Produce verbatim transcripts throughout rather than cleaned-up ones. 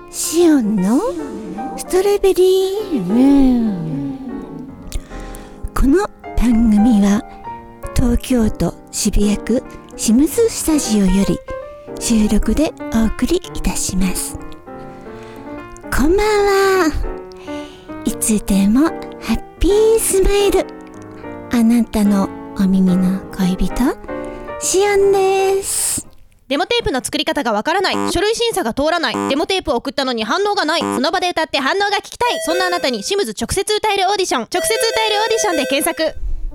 シオンのストロベリームーン。この番組は東京都渋谷区シムズスタジオより収録でお送りいたします。こんばんは。いつでもハッピースマイル、あなたのお耳の恋人、シオンです。 デモテープの作り方がわからない、書類審査が通らない、デモテープを送ったのに反応がない、その場で歌って反応が聞きたい、そんなあなたにシムズ直接歌えるオーディション、直接歌えるオーディションで検索。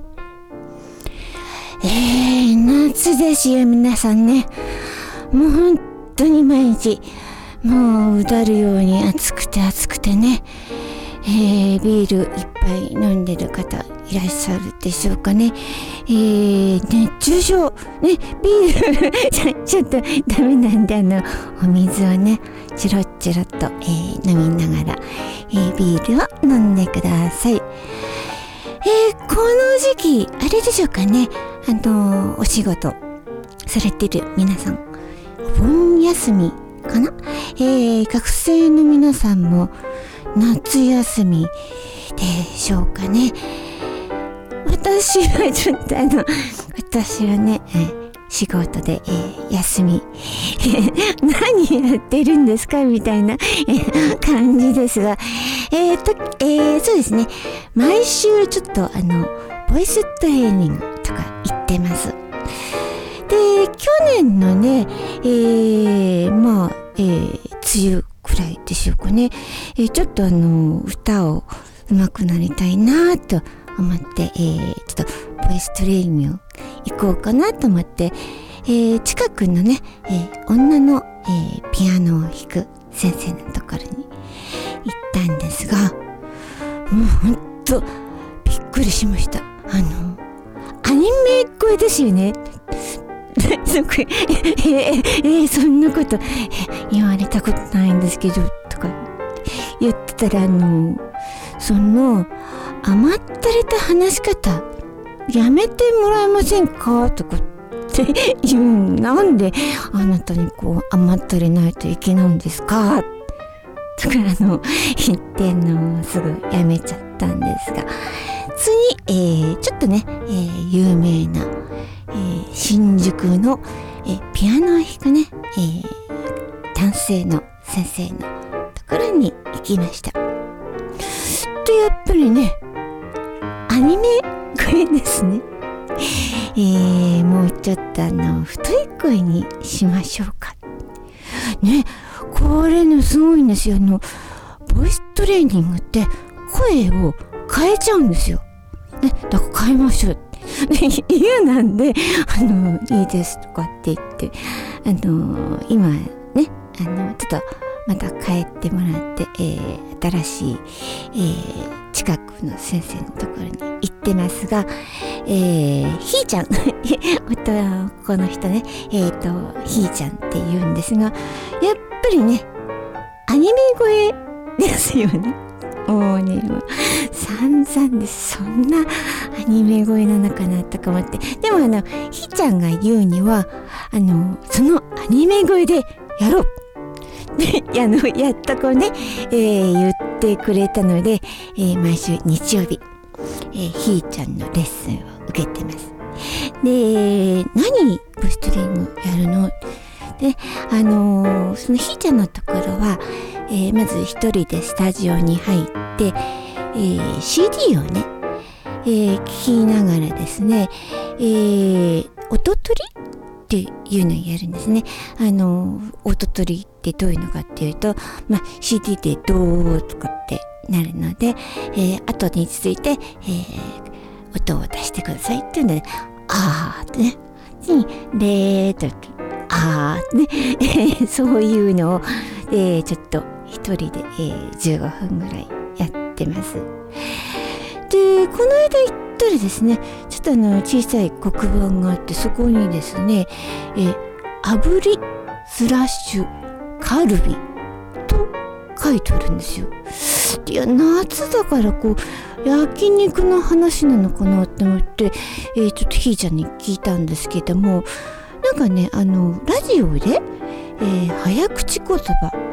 えー、夏ですよ皆さんね。もう本当に毎日もううだるように暑くて暑くてね、えー、ビールいっぱい飲んでる方いらっしゃるでしょうかね。えー、熱中症ね、ビールちょっとダメなんで、あのお水をねチロッチロッと、えー、飲みながら、えー、ビールを飲んでください。えー、この時期あれでしょうかね、あのー、お仕事されてる皆さん、お盆休みかな、えー、学生の皆さんも夏休みでしょうかね。私はちょっとあの私はね、えー、仕事で、えー、休み何やってるんですかみたいな、えー、感じですが、えーとえー、そうですね、毎週ちょっとあのボイストレーニングとか行ってます。で、去年のね、えー、まあ、えー、梅雨くらいでしょうかね、えー、ちょっとあの歌を上手くなりたいなと思って、えー、ちょっとボイストレーニング行こうかなと思って、えー、近くのね、えー、女の、えー、ピアノを弾く先生のところに行ったんですが、もうほんとびっくりしました。あのアニメ声ですよね。そ, えーえー、そんなこと言われたことないんですけどとか言ってたら、あのその甘ったれた話し方やめてもらえませんかとかって言う。なんであなたにこう甘ったれないといけないんですかとかあの言ってのすぐやめちゃったんですが、次、えー、ちょっとね、えー、有名な、えー、新宿の、えー、ピアノを弾くね、えー、男性の先生のところに行きました。で、やっぱりね、アニメ声ですね。えー、もうちょっとあの太い声にしましょうかね。これねすごいんですよ。あのボイストレーニングって声を変えちゃうんですよ、ね、だから変えましょうって言うなんで、あのいいですとかって言って、あの今ね、あのちょっとまた帰ってもらって、えー、新しい、えー、近くの先生のところに行ってますが、えー、ひーちゃん男の人ね、えーとひーちゃんって言うんですが、やっぱりねアニメ声ですよね。もうね、もう散々です。そんなアニメ声なのかなとか思って、でもあのひーちゃんが言うには、あのそのアニメ声でやろうで、あのやっとこうね、えー、言ってくれたので、えー、毎週日曜日、えー、ひーちゃんのレッスンを受けてます。で、何ボイストレーニングやるので、あのー、そのひーちゃんのところは、えー、まず一人でスタジオに入って、えー、シーディー をね、えー、聞きながらですね、えー、音取りっていうのをやるんですね。あの音取りってどういうのかっていうと、まあ、シーディー でドーとかってなるので、えー、後に続いて、えー、音を出してくださいっていうので、あーってね、次にレーとあーってねそういうのを、えー、ちょっと一人で、えー、じゅうごふんぐらいやってます。で、この間行ったらですね、ちょっとあの小さい黒板があって、そこにですね、えー、炙りスラッシュカルビと書いてあるんですよ。いや、夏だからこう焼肉の話なのかなって思って、えー、ちょっとひーちゃんに聞いたんですけども、なんかね、あのラジオで、えー、早口言葉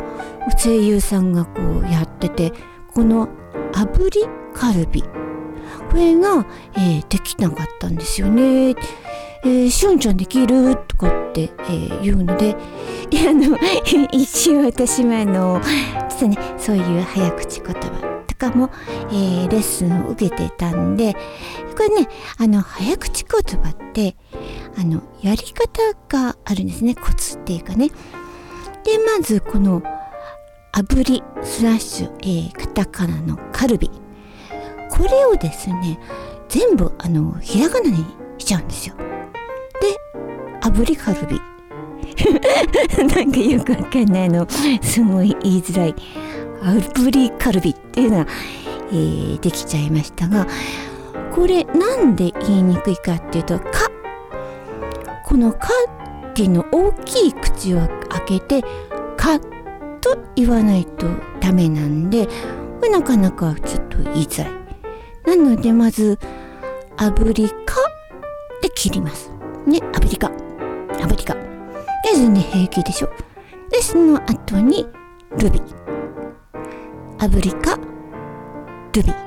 声優さんがこうやってて、この炙りカルビ、これが、えー、できなかったんですよね。えー、しおんちゃんできるとかって、えー、言うので、であの一応私もあのちょっとね、そういう早口言葉とかも、えー、レッスンを受けてたんで、これね、あの早口言葉ってあのやり方があるんですね。コツっていうかね。でまずこの炙りスラッシュ、えー、カタカナのカルビ、これをですね全部あのひらがなにしちゃうんですよ。で炙りカルビなんかよくわかんないの、すごい言いづらい炙りカルビっていうのが、えー、できちゃいましたが、これなんで言いにくいかっていうと、か、このかっていうの大きい口を開けてかと言わないとダメなんで、これなかなかちょっと言いづらい。なのでまず炙りかで切りますね。炙りか炙りかで全然平気でしょ。でその後にルビ、炙りかルビ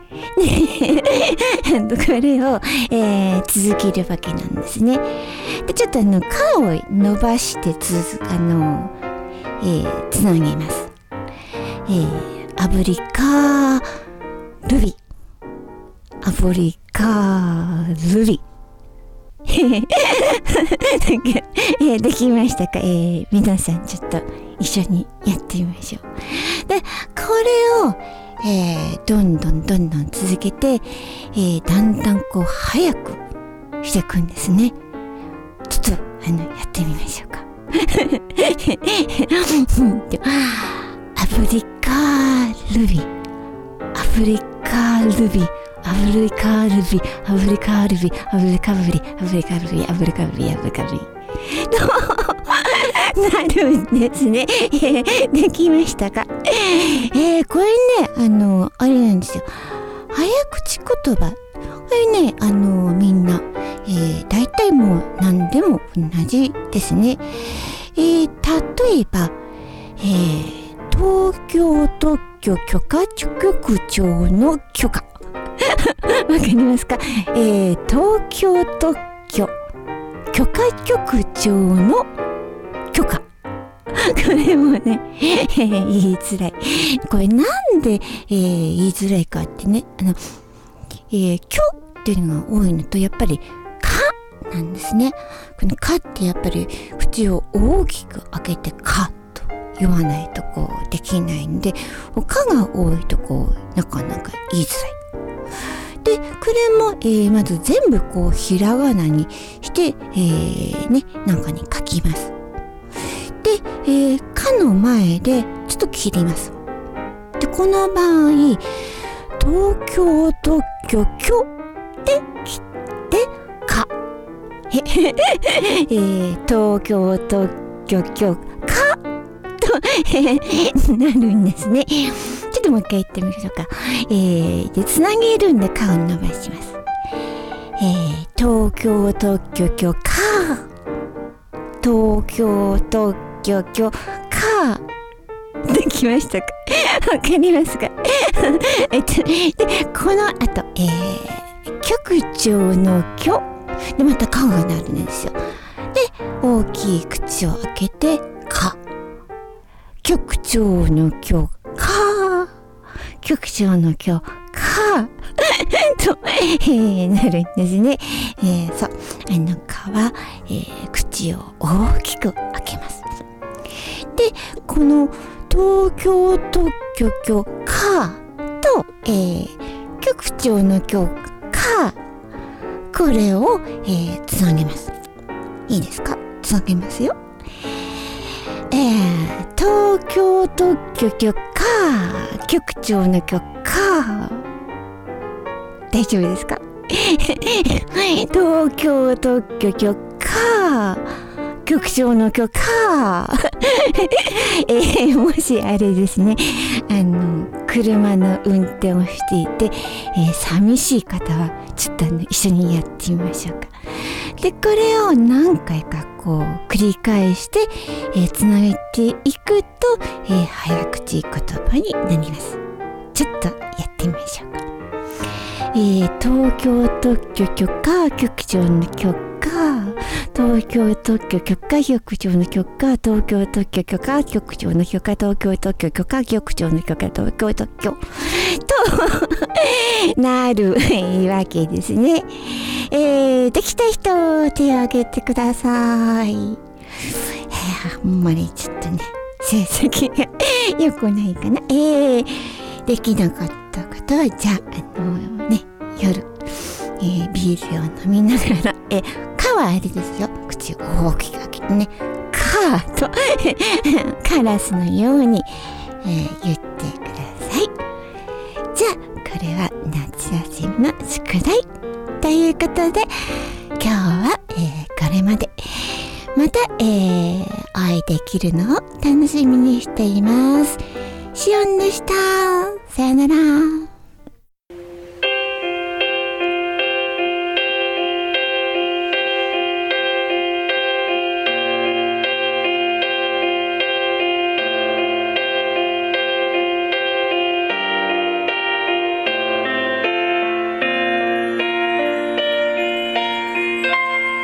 これを、えー、続けるわけなんですね。でちょっとあの「か」を伸ばしてつあの、えー、つなげます。えー、炙りかルビ、炙りかルビなんか、えー、できましたか？えー、皆さんちょっと一緒にやってみましょう。でこれを、えー、どんどんどんどん続けて、えー、だんだんこう早くしていくんですね。ちょっとあのやってみましょうか。アフリカルビ、アフリカルビ、アフリカルビ、アフリカルビ、アフリカルビ、アフリカルビ、アフリカルビ、アフリカルビなるんですね。できましたか？えー、これね、あのあれなんですよ。早口言葉、これね、あのみんな、えー、大体もう何でも同じですね。えー、例えば、えー、東京特許許可局長の許可わかりますか？えー、東京特許許可局長の許可これもね、えー、言いづらい。これなんで、えー、言いづらいかってね、あの、えー、許っていうのが多いのと、やっぱりかなんですね。このかってやっぱり口を大きく開けてかと言わないとこうできないんで、かが多いとこうなかなか言いづらい。でこれも、えー、まず全部こうひらがなにして、えー、ね、なんかに書きます。で、えー、かの前でちょっと切ります。でこの場合東京特許許で切ってかえー、東京特許許かとなるんですね。ちょっともう一回言ってみましょうか。えー、でつなげるんでかを伸ばします。えー、東京特許許か、東京特許許かできましたか？わかりますか？えっとでこの後、えー、局長の許でまたかがなるんですよ。で大きい口を開けてか、局長の許か、局長の許かと、えー、なるんですね。えー、そう、あのかは、えー、口を大きく開けます。でこの東京特許許かと、えー、局長の許か、これを、えー、つなげます。いいですか？つなげますよ。えー、東京特許許か、局長の許か、大丈夫ですか？東京特許許か、局長の許可えー、もしあれですね、あの車の運転をしていて、えー、寂しい方はちょっとあの一緒にやってみましょうか。 でこれを何回かこう繰り返して、えー、つなげていくと、えー、早口言葉になります。ちょっとやってみましょうか。えー、東京特許許可局長の許可、東京特許許可局長の許可、東京特許許可局長の許可、東京特許許可局長の許可、東京特許となるわけですね。えー、できた人手を挙げてください。えー、あんまりちょっとね成績が良くないかな。えー、できなかった方はじゃああのね夜、えー、ビールを飲みながら、えー、かはあれですよ、口を大きく開けてね、かとカラスのように、えー、言ってください。じゃあこれは夏休みの宿題ということで今日は、えー、これまで。また、えー、お会いできるのを楽しみにしています。しおんでした。さよな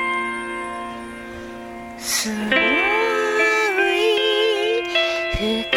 ら。Slowly